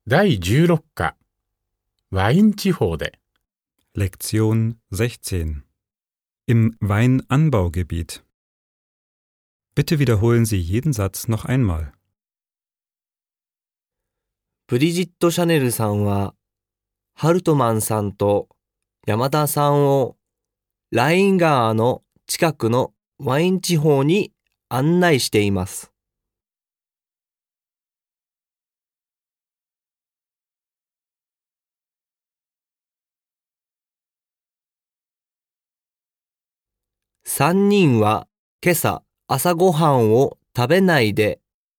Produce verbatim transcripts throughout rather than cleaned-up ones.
だいじゅうろっ課ワイン地方で Lektion sechzehn. Im Weinanbaugebiet. Bitte wiederholen Sie jeden Satz noch einmal. ブリジット・シャネルさんは、ハルトマンさんと山田さんをライン川の近くのワイン地方に案内しています。三人は今朝朝ごはんを食べないで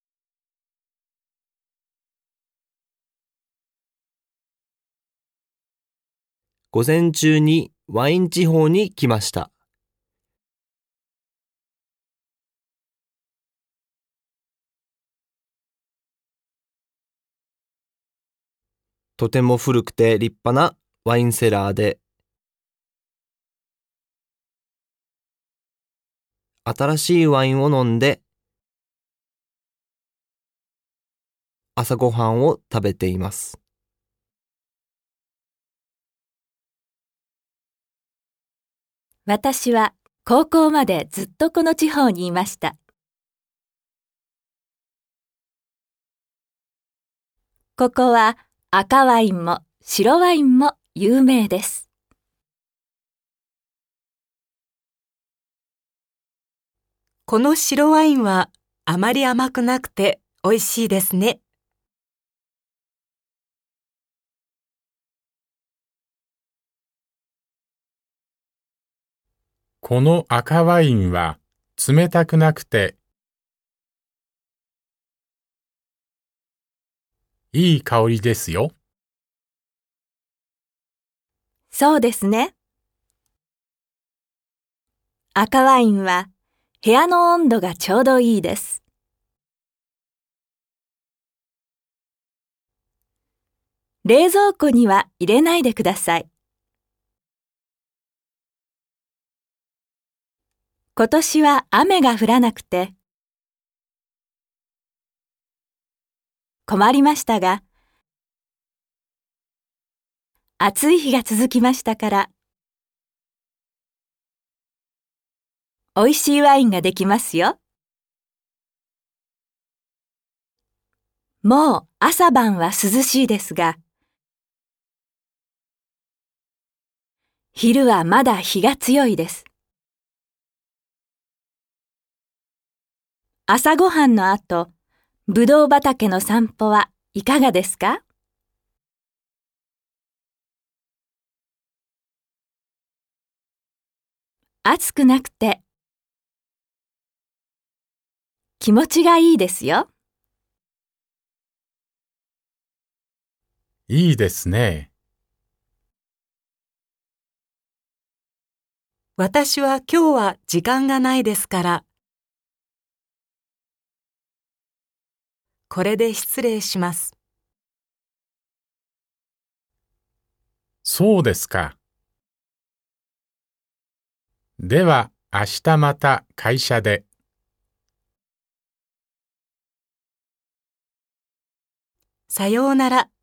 午前中にワイン地方に来ました。とても古くて立派なワインセラーで、新しいワインを飲んで、朝ごはんを食べています。 私は高校までずっとこの地方にいました。ここは赤ワインも白ワインも有名です。 この白ワインはあまり甘くなくて美味しいですね。 この赤ワインは冷たくなくていい香りですよ。 そうですね。赤ワインは部屋の温度がちょうどいいです。冷蔵庫には入れないでください。今年は雨が降らなくて困りましたが、暑い日が続きましたから、美味しいワインができますよ。もう朝晩は涼しいですが、昼はまだ日が強いです。朝ごはんの後、ぶどう畑の散歩はいかがですか？暑くなくて気持ちがいいですよ。 いいですね。 私は今日は時間がないですから、これで失礼します。 そうですか。では明日また会社で。 さようなら。